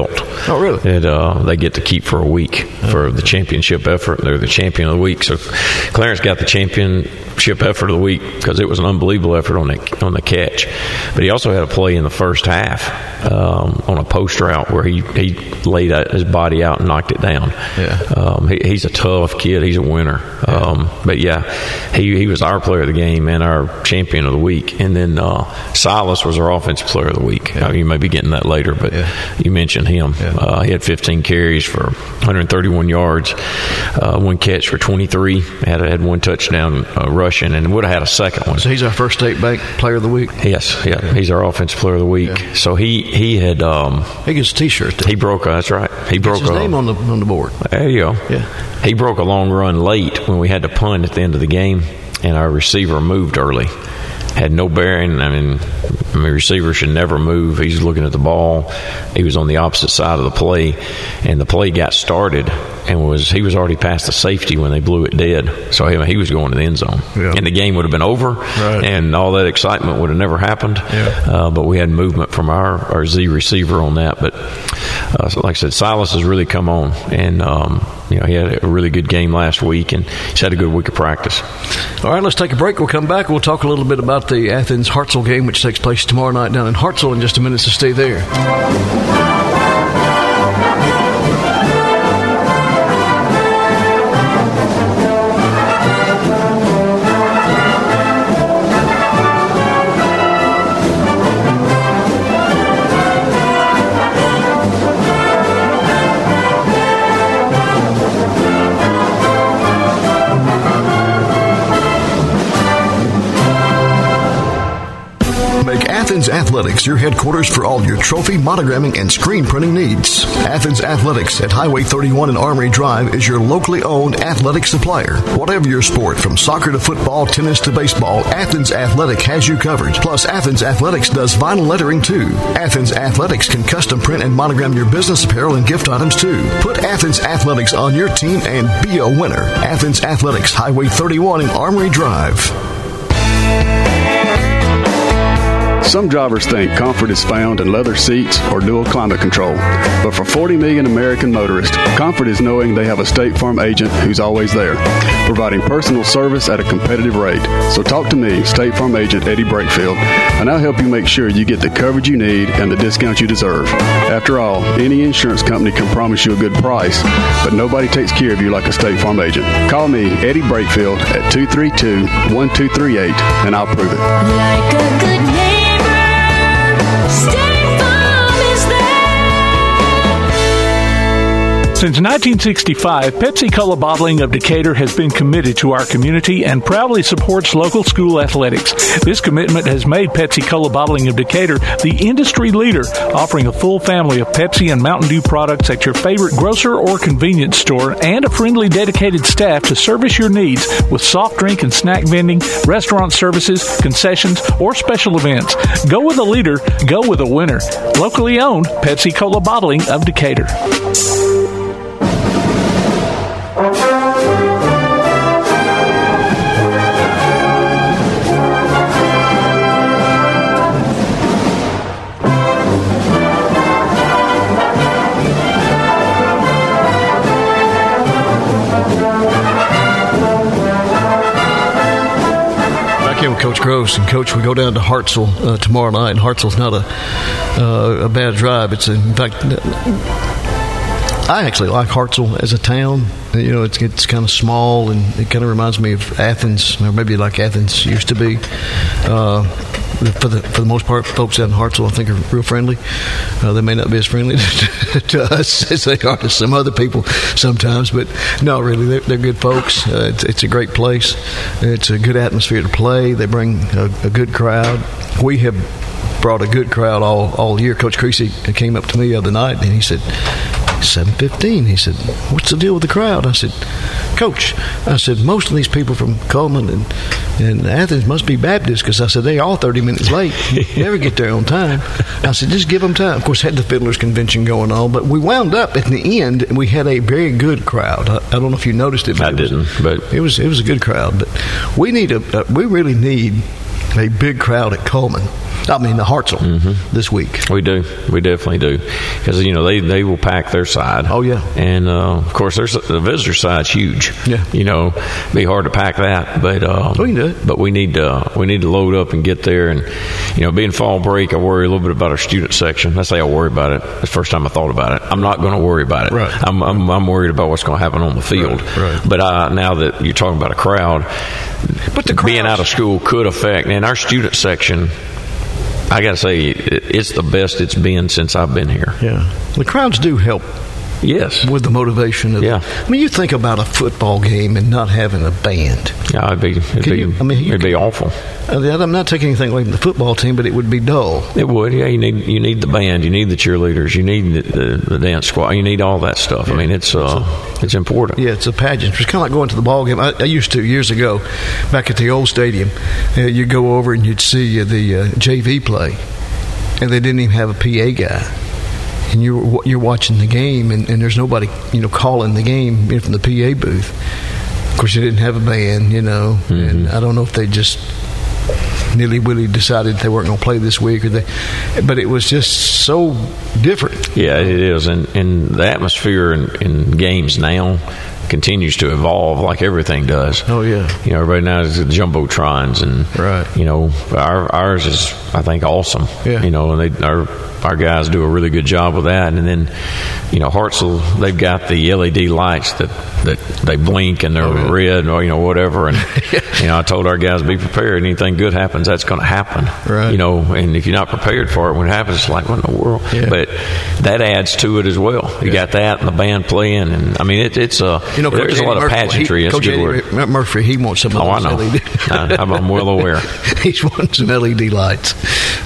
[SPEAKER 1] Oh, really?
[SPEAKER 2] That they get to keep for a week for the championship effort. They're the champion of the week. So Clarence got the championship effort of the week because it was an unbelievable effort on the catch. But he also had a play in the first half on a post route where he laid his body out and knocked it down.
[SPEAKER 1] Yeah.
[SPEAKER 2] He's a tough kid. He's a winner. But he was our player of the game and our champion of the week. And then Silas was our offensive player of the week. You may be getting that later, but you mentioned him. He had 15 carries for 131 yards, one catch for 23. Had one touchdown rushing, and would have had a second one.
[SPEAKER 1] So he's our first state bank player of the week.
[SPEAKER 2] Yes, he's our offensive player of the week. Yeah. So he had
[SPEAKER 1] he gets a T-shirt.
[SPEAKER 2] He broke. That's right. He broke
[SPEAKER 1] his name on the board.
[SPEAKER 2] There you go.
[SPEAKER 1] Yeah.
[SPEAKER 2] He broke a long run late when we had to punt at the end of the game, and our receiver moved early. Had no bearing. I mean, receiver should never move. He's looking at the ball. He was on the opposite side of the play, and the play got started, and he was already past the safety when they blew it dead. So he was going to the end zone, and the game would have been over, and all that excitement would have never happened. But we had movement from our Z receiver on that. But like I said, Silas has really come on, and he had a really good game last week, and he's had a good week of practice.
[SPEAKER 1] All right, let's take a break. We'll come back. We'll talk a little bit about the Athens-Hartselle game, which takes place tomorrow night down in Hartselle in just a minute, so stay there.
[SPEAKER 3] Athens Athletics, your headquarters for all your trophy, monogramming, and screen printing needs. Athens Athletics at Highway 31 and Armory Drive is your locally owned athletic supplier. Whatever your sport, from soccer to football, tennis to baseball, Athens Athletic has you covered. Plus, Athens Athletics does vinyl lettering too. Athens Athletics can custom print and monogram your business apparel and gift items too. Put Athens Athletics on your team and be a winner. Athens Athletics, Highway 31 and Armory Drive.
[SPEAKER 4] Some drivers think comfort is found in leather seats or dual climate control. But for 40 million American motorists, comfort is knowing they have a State Farm agent who's always there, providing personal service at a competitive rate. So talk to me, State Farm agent Eddie Brakefield, and I'll help you make sure you get the coverage you need and the discount you deserve. After all, any insurance company can promise you a good price, but nobody takes care of you like a State Farm agent. Call me, Eddie Brakefield, at 232-1238, and I'll prove it.
[SPEAKER 5] Like a good neighbor, State Farm is there.
[SPEAKER 6] Since 1965, Pepsi-Cola Bottling of Decatur has been committed to our community and proudly supports local school athletics. This commitment has made Pepsi-Cola Bottling of Decatur the industry leader, offering a full family of Pepsi and Mountain Dew products at your favorite grocer or convenience store, and a friendly, dedicated staff to service your needs with soft drink and snack vending, restaurant services, concessions, or special events. Go with a leader, go with a winner. Locally owned, Pepsi-Cola Bottling of Decatur.
[SPEAKER 1] With Coach Gross, and Coach, we go down to Hartselle tomorrow night, and Hartselle's not a bad drive. It's in fact, I actually like Hartselle as a town. You know, it's kind of small, and it kind of reminds me of Athens, or maybe like Athens used to be. For the most part, folks out in Hartselle, I think, are real friendly. They may not be as friendly to us as they are to some other people sometimes, but no, really, they're good folks. It's a great place. It's a good atmosphere to play. They bring a good crowd. We have brought a good crowd all year. Coach Creasy came up to me the other night, and he said, 7:15. He said, "What's the deal with the crowd?" I said, "Coach," I said, "most of these people from Coleman and Athens must be Baptist," because I said, they all 30 minutes late. Never get there on time. I said, just give them time. Of course, had the Fiddlers Convention going on, but we wound up at the end, and we had a very good crowd. I don't know if you noticed it.
[SPEAKER 2] I didn't, but
[SPEAKER 1] it was a good crowd. But we really need a big crowd at Coleman. I mean, the Hartselle this week.
[SPEAKER 2] We do. We definitely do. Because, they will pack their side.
[SPEAKER 1] Oh, yeah.
[SPEAKER 2] And, of course, the visitor side's huge.
[SPEAKER 1] Yeah.
[SPEAKER 2] Be hard to pack that. But
[SPEAKER 1] we can do it.
[SPEAKER 2] But we need to load up and get there. And, being fall break, I worry a little bit about our student section. That's the way I worry about it. It's the first time I thought about it. I'm not going to worry about it.
[SPEAKER 1] Right.
[SPEAKER 2] I'm worried about what's going to happen on the field.
[SPEAKER 1] Right.
[SPEAKER 2] But now that you're talking about a crowd,
[SPEAKER 1] but
[SPEAKER 2] being out of school could affect. And our student section, I got to say, it's the best it's been since I've been here.
[SPEAKER 1] Yeah. The crowds do help.
[SPEAKER 2] Yes.
[SPEAKER 1] With the motivation of I mean, you think about a football game and not having a band.
[SPEAKER 2] Yeah, it'd be awful.
[SPEAKER 1] I'm not taking anything away from the football team, but it would be dull.
[SPEAKER 2] It would, yeah. You need the band, you need the cheerleaders, you need the dance squad, you need all that stuff. Yeah. I mean, it's important.
[SPEAKER 1] Yeah, it's a pageant. It's kind of like going to the ball game. I used to years ago, back at the old stadium. You'd go over and you'd see the JV play, and they didn't even have a PA guy. And you're watching the game, and there's nobody, calling the game from the PA booth. Of course, they didn't have a band, and I don't know if they just nilly-willy decided they weren't going to play this week, but it was just so different.
[SPEAKER 2] Yeah, it is, and the atmosphere in games now continues to evolve like everything does.
[SPEAKER 1] Oh, yeah.
[SPEAKER 2] Everybody now is the jumbotrons, and
[SPEAKER 1] right.
[SPEAKER 2] Ours is, I think, awesome.
[SPEAKER 1] Yeah.
[SPEAKER 2] And our guys do a really good job with that. And then, Hartselle, they've got the LED lights that they blink and they're red or whatever. And I told our guys, be prepared. Anything good happens, that's going to happen.
[SPEAKER 1] Right.
[SPEAKER 2] And if you're not prepared for it when it happens, it's like, what in the world?
[SPEAKER 1] Yeah.
[SPEAKER 2] But that adds to it as well. You got that and the band playing, and I mean it's there's a lot of pageantry.
[SPEAKER 1] Coach Eddie Murphy, he wants some of those LED.
[SPEAKER 2] I'm well aware.
[SPEAKER 1] He's wanting some LED lights,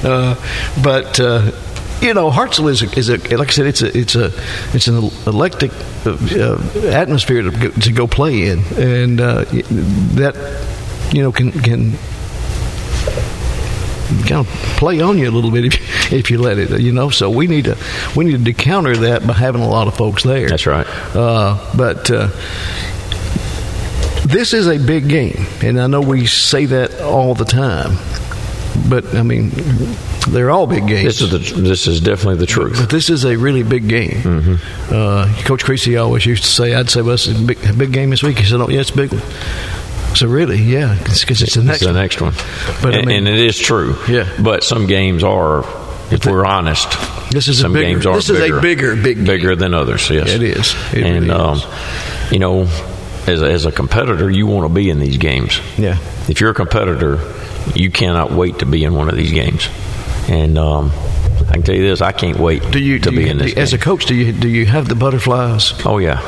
[SPEAKER 1] but. Hartselle is a like I said, it's an electric atmosphere to go play in, and that can kind of play on you a little bit if you let it. So we need to counter that by having a lot of folks there.
[SPEAKER 2] That's right.
[SPEAKER 1] But this is a big game, and I know we say that all the time, but I mean. They're all big games.
[SPEAKER 2] This is definitely the truth.
[SPEAKER 1] But this is a really big game.
[SPEAKER 2] Mm-hmm.
[SPEAKER 1] Coach Creasy always used to say, "I'd say, well, it's a big game this week." He said, "Oh, yeah, it's a big one." So really, yeah, because it's the next one.
[SPEAKER 2] But and it is true.
[SPEAKER 1] Yeah.
[SPEAKER 2] But some games are, if we're honest,
[SPEAKER 1] this is
[SPEAKER 2] some games are bigger than others. Yes,
[SPEAKER 1] yeah, it is. It
[SPEAKER 2] and
[SPEAKER 1] really is.
[SPEAKER 2] As a competitor, you want to be in these games.
[SPEAKER 1] Yeah.
[SPEAKER 2] If you're a competitor, you cannot wait to be in one of these games. And I can tell you this: I can't wait to be in this game.
[SPEAKER 1] As a coach, do you have the butterflies?
[SPEAKER 2] Oh yeah,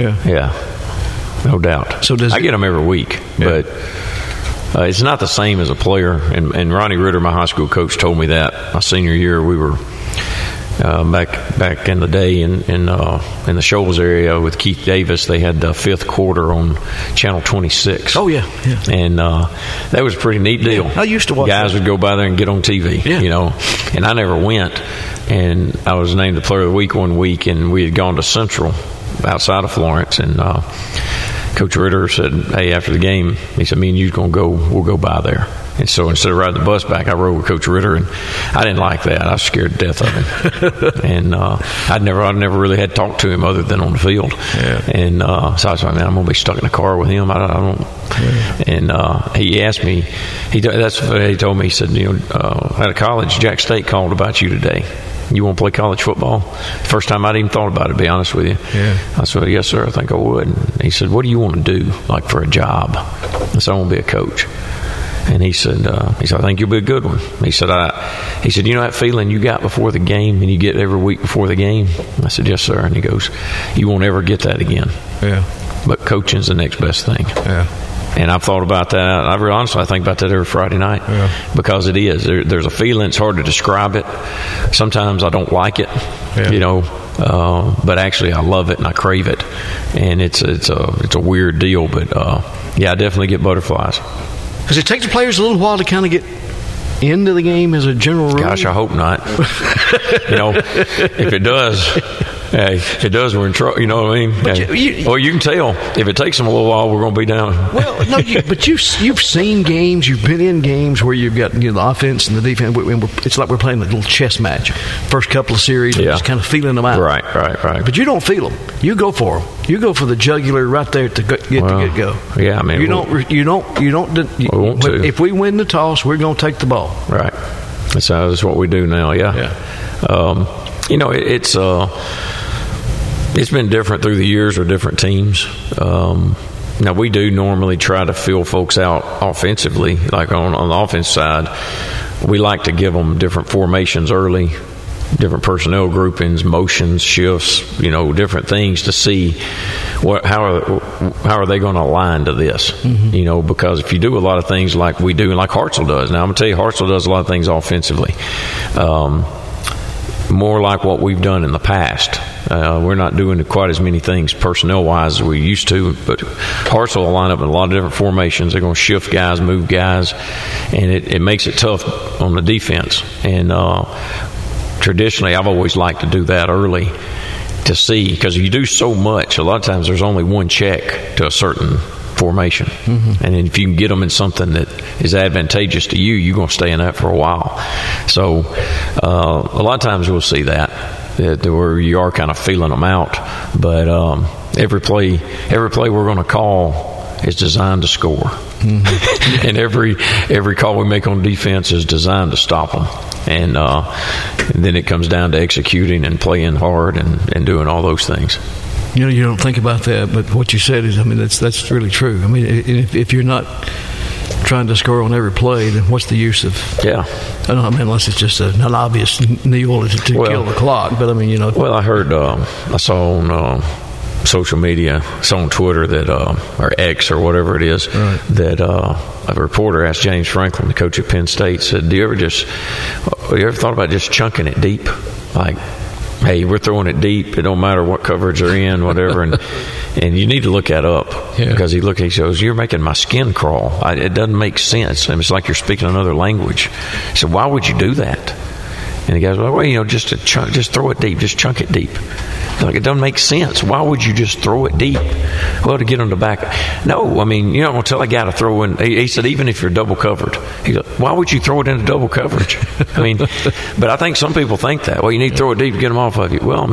[SPEAKER 2] no doubt.
[SPEAKER 1] So
[SPEAKER 2] I get them every week, but it's not the same as a player. And Ronnie Ritter, my high school coach, told me that my senior year. We were back in the day in the Shoals area with Keith Davis. They had the fifth quarter on Channel 26.
[SPEAKER 1] Oh yeah.
[SPEAKER 2] And that was a pretty neat deal.
[SPEAKER 1] Yeah, I used to watch.
[SPEAKER 2] Guys would go by there and get on TV.
[SPEAKER 1] Yeah.
[SPEAKER 2] And I never went. And I was named the Player of the Week one week, and we had gone to Central outside of Florence, and Coach Ritter said, "Hey, after the game," he said, "Me and you's gonna go. We'll go by there." And so instead of riding the bus back, I rode with Coach Ritter, and I didn't like that. I was scared to death of him. And I'd never really had talked to him other than on the field.
[SPEAKER 1] Yeah.
[SPEAKER 2] And so I was like, man, I'm going to be stuck in the car with him. I don't. Yeah. And he asked me, he told me, he said, out of college, Jack State called about you today. You want to play college football? First time I'd even thought about it, to be honest with you.
[SPEAKER 1] Yeah.
[SPEAKER 2] I said, yes, sir, I think I would. And he said, what do you want to do, like, for a job? I said, I want to be a coach. And he said, I think you'll be a good one. He said, you know that feeling you got before the game and you get every week before the game? I said, yes, sir. And he goes, you won't ever get that again.
[SPEAKER 1] Yeah.
[SPEAKER 2] But coaching's the next best thing.
[SPEAKER 1] Yeah.
[SPEAKER 2] And I've thought about that. I really honestly, I think about that every Friday night.
[SPEAKER 1] Yeah.
[SPEAKER 2] Because it is. There's a feeling. It's hard to describe it. Sometimes I don't like it, but actually I love it and I crave it. And it's a weird deal. But, I definitely get butterflies.
[SPEAKER 1] Does it take the players a little while to kind of get into the game as a general rule?
[SPEAKER 2] Gosh, I hope not. If it does, Hey, it does. We're in trouble. You know what I mean?
[SPEAKER 1] But
[SPEAKER 2] you can tell if it takes them a little while, we're going to be down.
[SPEAKER 1] Well, no, but you've seen games. You've been in games where you've got the offense and the defense. It's like we're playing a little chess match. First couple of series, just kind of feeling them out.
[SPEAKER 2] Right.
[SPEAKER 1] But you don't feel them. You go for them. You go for the jugular right there to get go.
[SPEAKER 2] Yeah, I mean,
[SPEAKER 1] you don't. We want to. If we win the toss, we're going to take the ball.
[SPEAKER 2] Right. That's what we do now. Yeah. It's been different through the years with different teams. Now, we do normally try to fill folks out offensively. Like on the offense side, we like to give them different formations early, different personnel groupings, motions, shifts, different things to see how are they going to align to this. Mm-hmm. Because if you do a lot of things like we do and like Hartselle does. Now, I'm going to tell you, Hartselle does a lot of things offensively. More like what we've done in the past. We're not doing quite as many things personnel-wise as we used to, but Hartselle will line up in a lot of different formations. They're going to shift guys, move guys, and it makes it tough on the defense. And traditionally, I've always liked to do that early to see, because you do so much. A lot of times there's only one check to a certain formation. Mm-hmm. And if you can get them in something that is advantageous to you, you're going to stay in that for a while. So a lot of times we'll see that where you are kind of feeling them out. But every play we're going to call is designed to score. Mm-hmm. And every call we make on defense is designed to stop them. And then it comes down to executing and playing hard and doing all those things.
[SPEAKER 1] You don't think about that, but what you said is, that's really true. If you're not trying to score on every play, then what's the use of? Yeah. Unless it's just an obvious kneel to kill the clock. But
[SPEAKER 2] Well, I heard, I saw on social media, saw on Twitter that, or X or whatever it is, right, that a reporter asked James Franklin, the coach at Penn State, said, "Do you ever thought about just chunking it deep, like?" Hey, we're throwing it deep. It don't matter what coverage they're in, whatever. And you need to look that up, because he goes, "You're making my skin crawl. It doesn't make sense. It's like you're speaking another language." I said, "Why would you do that?" And he goes, "Well, just throw it deep. Just chunk it deep." Like, it doesn't make sense. Why would you just throw it deep? Well, to get on the back. No, you don't tell a guy to throw in. He said, even if you're double covered. He goes, why would you throw it into double coverage? But I think some people think that. Well, you need to throw it deep to get them off of you. Well,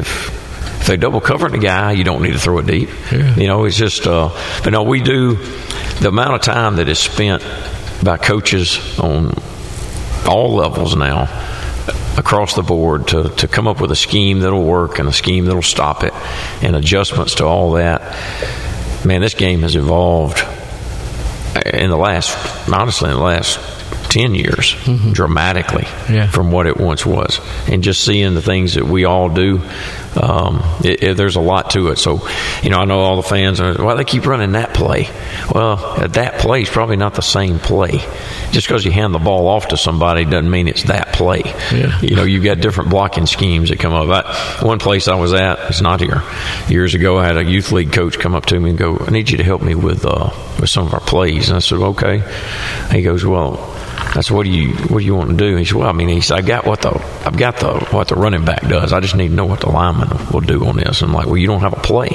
[SPEAKER 2] if they double covering a guy, you don't need to throw it deep. Yeah. It's just, but no, we do. The amount of time that is spent by coaches on all levels now, across the board, to come up with a scheme that'll work and a scheme that'll stop it, and adjustments to all that. Man, this game has evolved in the last 10 years, mm-hmm, dramatically, from what it once was. And just seeing the things that we all do, there's a lot to it. So, I know all the fans are, well, they keep running that play. Well, that play is probably not the same play. Just because you hand the ball off to somebody doesn't mean it's that play. Yeah. You've got different blocking schemes that come up. One place I was at, it's not here, years ago, I had a youth league coach come up to me and go, "I need you to help me with some of our plays." And I said, "Okay." He goes, "Well," I said, what do you want to do?" He said, "Well, he said, I've got what the running back does. I just need to know what the lineman will do on this." I'm like, "Well, you don't have a play."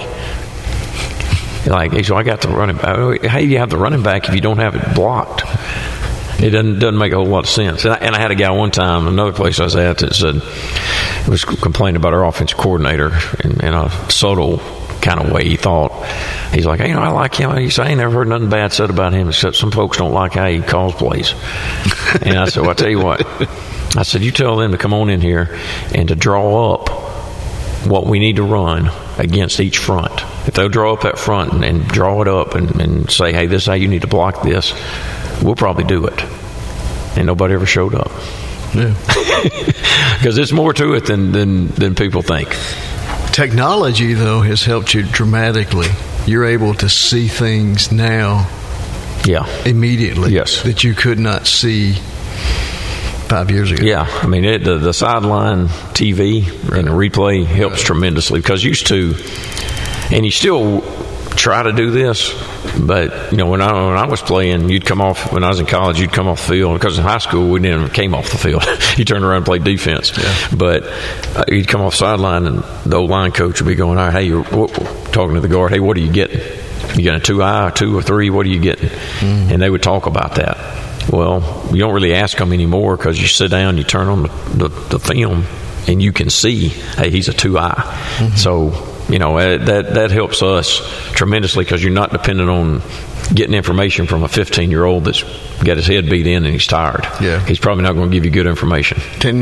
[SPEAKER 2] He said, "I got the running back." How do you have the running back if you don't have it blocked? It doesn't make a whole lot of sense. And I had a guy one time, another place I was at, that said, was complaining about our offensive coordinator in a subtle kind of way. He thought, he's like, "I like him." He said, "I ain't never heard nothing bad said about him, except some folks don't like how he calls plays." And I said, "Well, I tell you what," I said, "you tell them to come on in here and to draw up what we need to run against each front. If they'll draw up that front and draw it up and say, hey, this is how you need to block this, we'll probably do it." And nobody ever showed up. Yeah. Because there's more to it than people think.
[SPEAKER 1] Technology, though, has helped you dramatically. You're able to see things now immediately that you could not see 5 years ago.
[SPEAKER 2] Yeah. The sideline TV and the replay helps tremendously, because used to, and you still try to do this, but when I was playing, when I was in college, you'd come off the field, because in high school we never came off the field. You turned around and played defense. Yeah. But you'd come off sideline, and the old line coach would be going, all right, hey, you're talking to the guard, hey, what are you getting? You got a 2-eye, 2 or 3, what are you getting? And they would talk about that. Well, you don't really ask them anymore, because you sit down, you turn on the film, and you can see, hey, he's a 2-eye. So, that helps us tremendously, because you're not dependent on getting information from a 15-year-old that's got his head beat in and he's tired.
[SPEAKER 1] Yeah.
[SPEAKER 2] He's probably not going to give you good information.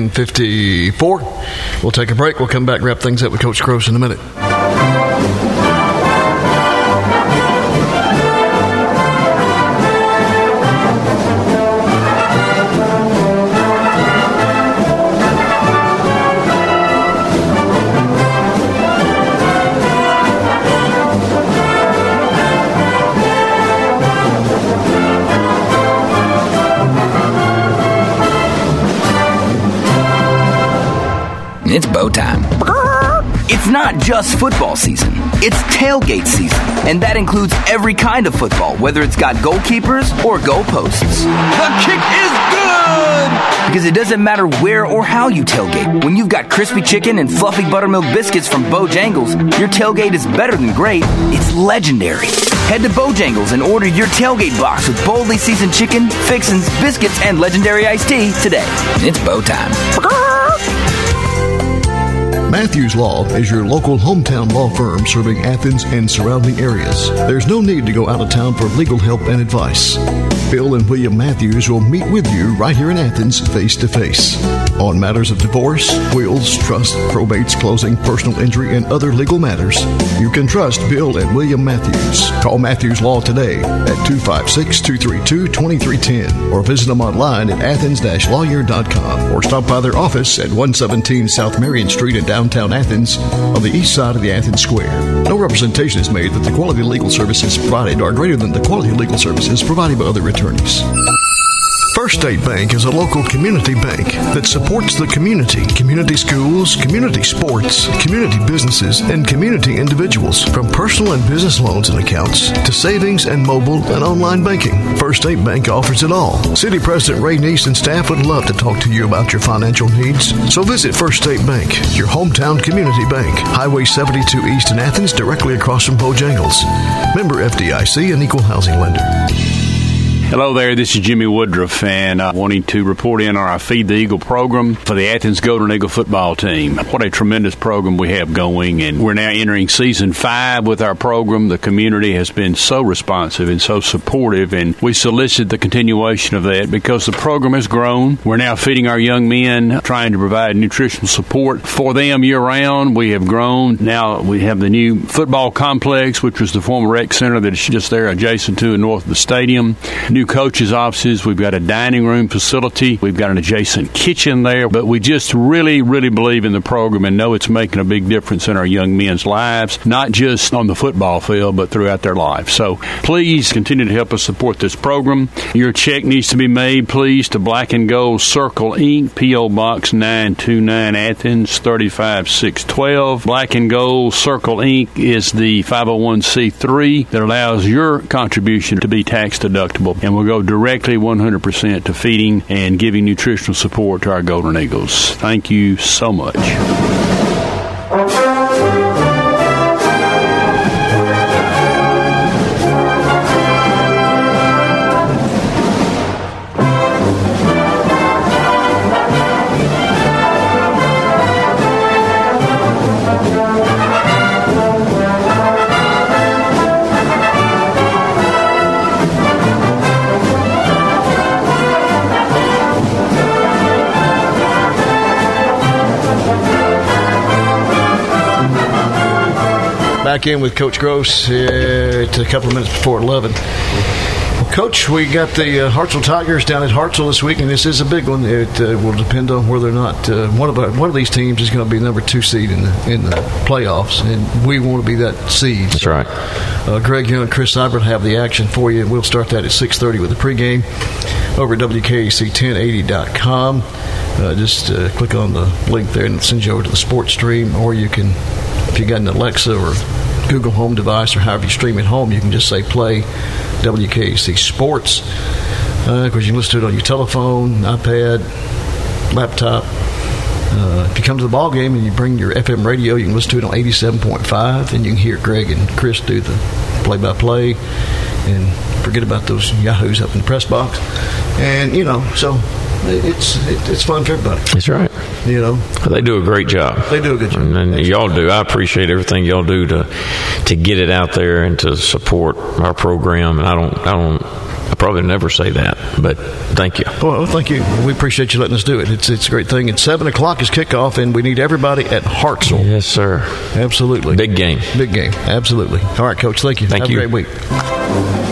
[SPEAKER 1] 10:54. We'll take a break. We'll come back, wrap things up with Coach Gross in a minute.
[SPEAKER 7] It's bow time. It's not just football season. It's tailgate season. And that includes every kind of football, whether it's got goalkeepers or goalposts. The kick is good! Because it doesn't matter where or how you tailgate. When you've got crispy chicken and fluffy buttermilk biscuits from Bojangles, your tailgate is better than great. It's legendary. Head to Bojangles and order your tailgate box with boldly seasoned chicken, fixins, biscuits, and legendary iced tea today. It's bow time.
[SPEAKER 3] Matthews Law is your local hometown law firm serving Athens and surrounding areas. There's no need to go out of town for legal help and advice. Bill and William Matthews will meet with you right here in Athens face to face on matters of divorce, wills, trust, probates, closing, personal injury, and other legal matters. You can trust Bill and William Matthews. Call Matthews Law today at 256-232-2310 or visit them online at athens-lawyer.com or stop by their office at 117 South Marion Street in downtown Athens on the east side of the Athens Square. No representation is made that the quality legal services provided are greater than the quality legal services provided by other attorneys. First State Bank is a local community bank that supports the community, community schools, community sports, community businesses, and community individuals, from personal and business loans and accounts to savings and mobile and online banking. First State Bank offers it all. City President Ray Neese and staff would love to talk to you about your financial needs. So visit First State Bank, your hometown community bank, Highway 72 East in Athens, directly across from Bojangles. Member FDIC and equal housing lender.
[SPEAKER 8] Hello there, this is Jimmy Woodruff, and wanting to report in on our Feed the Eagle program for the Athens Golden Eagle football team. What a tremendous program we have going, and we're now entering Season 5 with our program. The community has been so responsive and so supportive, and we solicit the continuation of that because the program has grown. We're now feeding our young men, trying to provide nutritional support for them year-round. We have grown. Now we have the new football complex, which was the former rec center that is just there adjacent to and north of the stadium. New coaches' offices. We've got a dining room facility. We've got an adjacent kitchen there. But we just really, really believe in the program and know it's making a big difference in our young men's lives, not just on the football field, but throughout their lives. So please continue to help us support this program. Your check needs to be made, please, to Black and Gold Circle, Inc., P.O. Box 929, Athens, 35612. Black and Gold Circle, Inc. is the 501c3 that allows your contribution to be tax deductible. And we'll go directly 100% to feeding and giving nutritional support to our Golden Eagles. Thank you so much.
[SPEAKER 1] Back in with Coach Gross at a couple of minutes before 11. Well, Coach, we got the Hartselle Tigers down at Hartselle this week, and this is a big one. It will depend on whether or not one of these teams is going to be number 2 seed in the playoffs, and we want to be that seed.
[SPEAKER 2] That's right.
[SPEAKER 1] Greg Young and Chris Seibert have the action for you. We'll start that at 6:30 with the pregame over at WKAC1080.com. Just click on the link there and it'll send you over to the sports stream, or you can, if you got an Alexa or Google Home device or however you stream it home, you can just say play WKAC Sports. Because you can listen to it on your telephone, iPad, laptop. If you come to the ball game and you bring your FM radio, you can listen to it on 87.5, and you can hear Greg and Chris do the play-by-play, and forget about those yahoos up in the press box. And so it's fun for everybody.
[SPEAKER 2] That's right. They do a great job.
[SPEAKER 1] They do a good job.
[SPEAKER 2] And y'all do. I appreciate everything y'all do to get it out there and to support our program. And I probably never say that, but thank you.
[SPEAKER 1] Well, thank you. We appreciate you letting us do it. It's a great thing. And 7 o'clock is kickoff, and we need everybody at Hartselle.
[SPEAKER 2] Yes, sir.
[SPEAKER 1] Absolutely.
[SPEAKER 2] Big game.
[SPEAKER 1] Big game. Absolutely. All right, Coach. Thank you.
[SPEAKER 2] Thank you.
[SPEAKER 1] Have a great week.